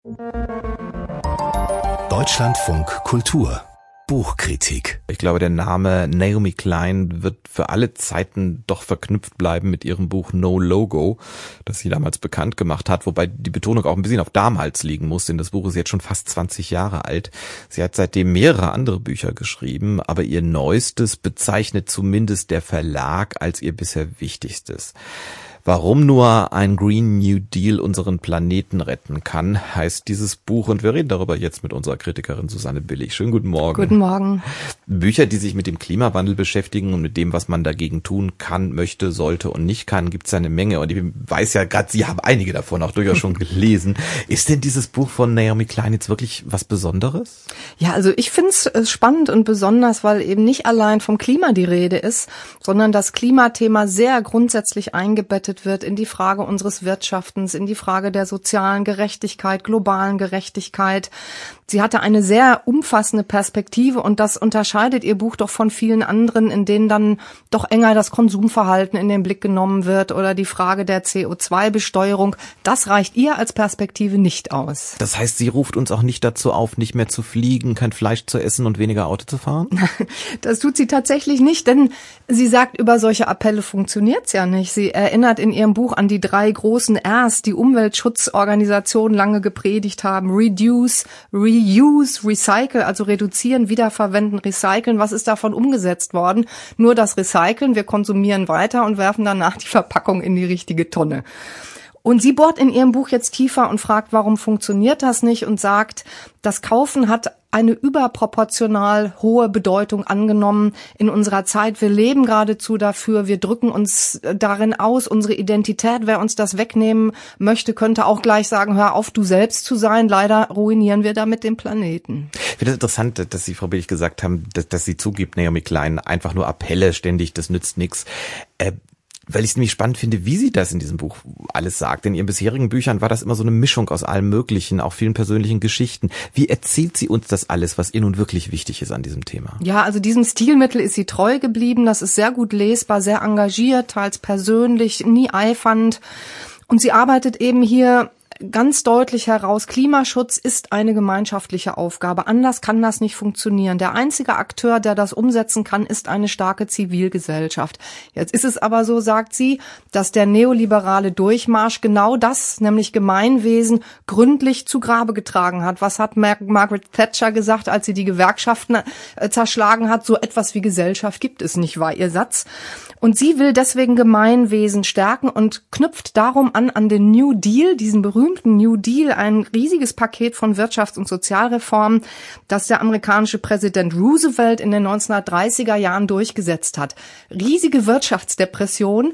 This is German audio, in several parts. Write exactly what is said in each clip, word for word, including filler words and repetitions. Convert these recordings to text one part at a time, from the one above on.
Deutschlandfunk Kultur Buchkritik. Ich glaube, der Name Naomi Klein wird für alle Zeiten doch verknüpft bleiben mit ihrem Buch No Logo, das sie damals bekannt gemacht hat, wobei die Betonung auch ein bisschen auf damals liegen muss, denn das Buch ist jetzt schon fast zwanzig Jahre alt. Sie hat seitdem mehrere andere Bücher geschrieben, aber ihr neuestes bezeichnet zumindest der Verlag als ihr bisher wichtigstes. Warum nur ein Green New Deal unseren Planeten retten kann, heißt dieses Buch, und wir reden darüber jetzt mit unserer Kritikerin Susanne Billig. Schönen guten Morgen. Guten Morgen. Bücher, die sich mit dem Klimawandel beschäftigen und mit dem, was man dagegen tun kann, möchte, sollte und nicht kann, gibt es eine Menge. Und ich weiß ja gerade, Sie haben einige davon auch durchaus schon gelesen. Ist denn dieses Buch von Naomi Klein jetzt wirklich was Besonderes? Ja, also ich finde es spannend und besonders, weil eben nicht allein vom Klima die Rede ist, sondern das Klimathema sehr grundsätzlich eingebettet wird in die Frage unseres Wirtschaftens, in die Frage der sozialen Gerechtigkeit, globalen Gerechtigkeit. Sie hatte eine sehr umfassende Perspektive und das unterscheidet ihr Buch doch von vielen anderen, in denen dann doch enger das Konsumverhalten in den Blick genommen wird oder die Frage der C O zwei Besteuerung. Das reicht ihr als Perspektive nicht aus. Das heißt, sie ruft uns auch nicht dazu auf, nicht mehr zu fliegen, kein Fleisch zu essen und weniger Auto zu fahren? Das tut sie tatsächlich nicht, denn sie sagt, über solche Appelle funktioniert's ja nicht. Sie erinnert in ihrem Buch an die drei großen Rs, die Umweltschutzorganisationen lange gepredigt haben. Reduce, Reuse, Recycle, also reduzieren, wiederverwenden, recyceln. Was ist davon umgesetzt worden? Nur das Recyceln, wir konsumieren weiter und werfen danach die Verpackung in die richtige Tonne. Und sie bohrt in ihrem Buch jetzt tiefer und fragt, warum funktioniert das nicht, und sagt, das Kaufen hat eine überproportional hohe Bedeutung angenommen in unserer Zeit. Wir leben geradezu dafür, wir drücken uns darin aus, unsere Identität. Wer uns das wegnehmen möchte, könnte auch gleich sagen, hör auf, du selbst zu sein. Leider ruinieren wir damit den Planeten. Ich finde es interessant, dass Sie, Frau Billig, gesagt haben, dass, dass sie zugibt, Naomi Klein, einfach nur Appelle ständig, das nützt nichts. Äh, Weil ich es nämlich spannend finde, wie sie das in diesem Buch alles sagt. In ihren bisherigen Büchern war das immer so eine Mischung aus allem Möglichen, auch vielen persönlichen Geschichten. Wie erzählt sie uns das alles, was ihr nun wirklich wichtig ist an diesem Thema? Ja, also diesem Stilmittel ist sie treu geblieben. Das ist sehr gut lesbar, sehr engagiert, teils persönlich, nie eifernd. Und sie arbeitet eben hier ganz deutlich heraus, Klimaschutz ist eine gemeinschaftliche Aufgabe. Anders kann das nicht funktionieren. Der einzige Akteur, der das umsetzen kann, ist eine starke Zivilgesellschaft. Jetzt ist es aber so, sagt sie, dass der neoliberale Durchmarsch genau das, nämlich Gemeinwesen, gründlich zu Grabe getragen hat. Was hat Mar- Margaret Thatcher gesagt, als sie die Gewerkschaften äh, zerschlagen hat? So etwas wie Gesellschaft gibt es nicht, war ihr Satz. Und sie will deswegen Gemeinwesen stärken und knüpft darum an an den New Deal, diesen berühmten New Deal, ein riesiges Paket von Wirtschafts- und Sozialreformen, das der amerikanische Präsident Roosevelt in den neunzehnhundertdreißiger Jahren durchgesetzt hat. Riesige Wirtschaftsdepression.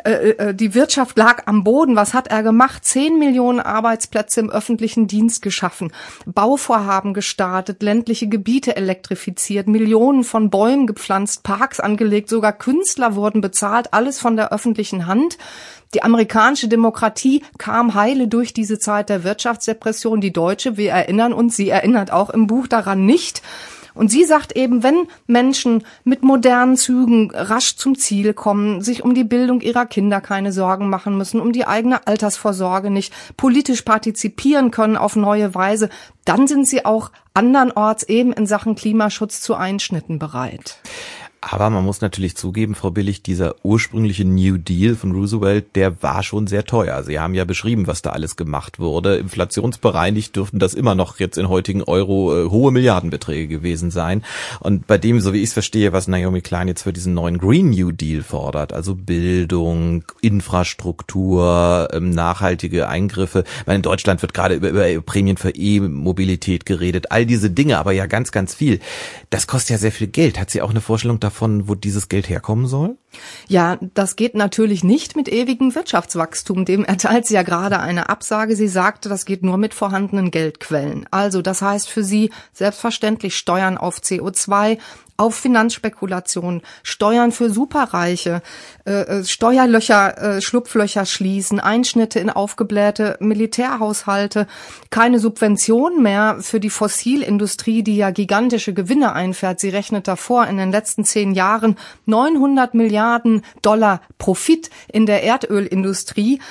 Die Wirtschaft lag am Boden. Was hat er gemacht? Zehn Millionen Arbeitsplätze im öffentlichen Dienst geschaffen, Bauvorhaben gestartet, ländliche Gebiete elektrifiziert, Millionen von Bäumen gepflanzt, Parks angelegt, sogar Künstler wurden bezahlt, alles von der öffentlichen Hand. Die amerikanische Demokratie kam heile durch diese Zeit der Wirtschaftsdepression. Die deutsche, wir erinnern uns, sie erinnert auch im Buch daran nicht. Und sie sagt eben, wenn Menschen mit modernen Zügen rasch zum Ziel kommen, sich um die Bildung ihrer Kinder keine Sorgen machen müssen, um die eigene Altersvorsorge nicht, politisch partizipieren können auf neue Weise, dann sind sie auch andernorts eben in Sachen Klimaschutz zu Einschnitten bereit. Aber man muss natürlich zugeben, Frau Billig, dieser ursprüngliche New Deal von Roosevelt, der war schon sehr teuer. Sie haben ja beschrieben, was da alles gemacht wurde. Inflationsbereinigt dürften das immer noch jetzt in heutigen Euro äh, hohe Milliardenbeträge gewesen sein. Und bei dem, so wie ich es verstehe, was Naomi Klein jetzt für diesen neuen Green New Deal fordert, also Bildung, Infrastruktur, ähm, nachhaltige Eingriffe. Ich meine, in Deutschland wird gerade über, über Prämien für E-Mobilität geredet. All diese Dinge, aber ja ganz, ganz viel. Das kostet ja sehr viel Geld. Hat sie auch eine Vorstellung davon, von wo dieses Geld herkommen soll? Ja, das geht natürlich nicht mit ewigem Wirtschaftswachstum. Dem erteilt sie ja gerade eine Absage. Sie sagte, das geht nur mit vorhandenen Geldquellen. Also das heißt für sie selbstverständlich Steuern auf C O zwei, auf Finanzspekulation, Steuern für Superreiche, äh, Steuerlöcher, äh, Schlupflöcher schließen, Einschnitte in aufgeblähte Militärhaushalte, keine Subventionen mehr für die Fossilindustrie, die ja gigantische Gewinne einfährt. Sie rechnet davor in den letzten zehn Jahren neunhundert Milliarden Dollar Profit in der Erdölindustrie.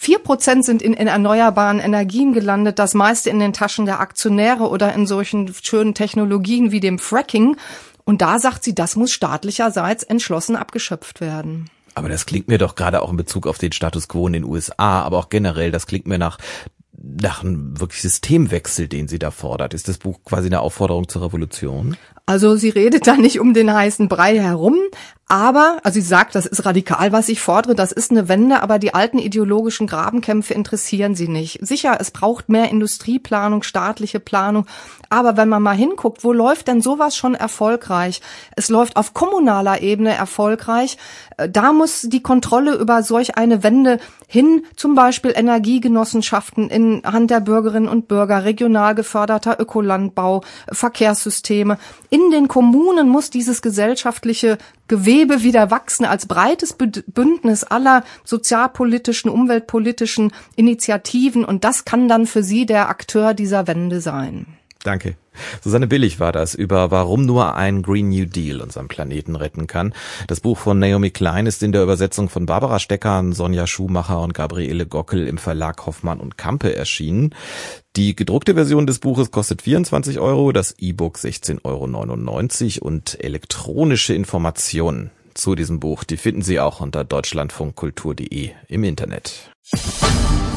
Vier Prozent sind in, in erneuerbaren Energien gelandet, das meiste in den Taschen der Aktionäre oder in solchen schönen Technologien wie dem Fracking. Und da sagt sie, das muss staatlicherseits entschlossen abgeschöpft werden. Aber das klingt mir doch gerade auch in Bezug auf den Status quo in den U S A, aber auch generell, das klingt mir nach nach einem wirklich Systemwechsel, den sie da fordert. Ist das Buch quasi eine Aufforderung zur Revolution? Also sie redet da nicht um den heißen Brei herum, aber, also sie sagt, das ist radikal, was ich fordere, das ist eine Wende, aber die alten ideologischen Grabenkämpfe interessieren sie nicht. Sicher, es braucht mehr Industrieplanung, staatliche Planung, aber wenn man mal hinguckt, wo läuft denn sowas schon erfolgreich? Es läuft auf kommunaler Ebene erfolgreich. Da muss die Kontrolle über solch eine Wende hin, zum Beispiel Energiegenossenschaften in Hand der Bürgerinnen und Bürger, regional geförderter Ökolandbau, Verkehrssysteme. In den Kommunen muss dieses gesellschaftliche Gewebe wieder wachsen als breites Bündnis aller sozialpolitischen, umweltpolitischen Initiativen. Und das kann dann für sie der Akteur dieser Wende sein. Danke. Susanne Billig war das über Warum nur ein Green New Deal unseren Planeten retten kann. Das Buch von Naomi Klein ist in der Übersetzung von Barbara Stecker, Sonja Schumacher und Gabriele Gockel im Verlag Hoffmann und Campe erschienen. Die gedruckte Version des Buches kostet vierundzwanzig Euro, das E-Book sechzehn Euro neunundneunzig und elektronische Informationen zu diesem Buch, die finden Sie auch unter deutschlandfunkkultur punkt de im Internet.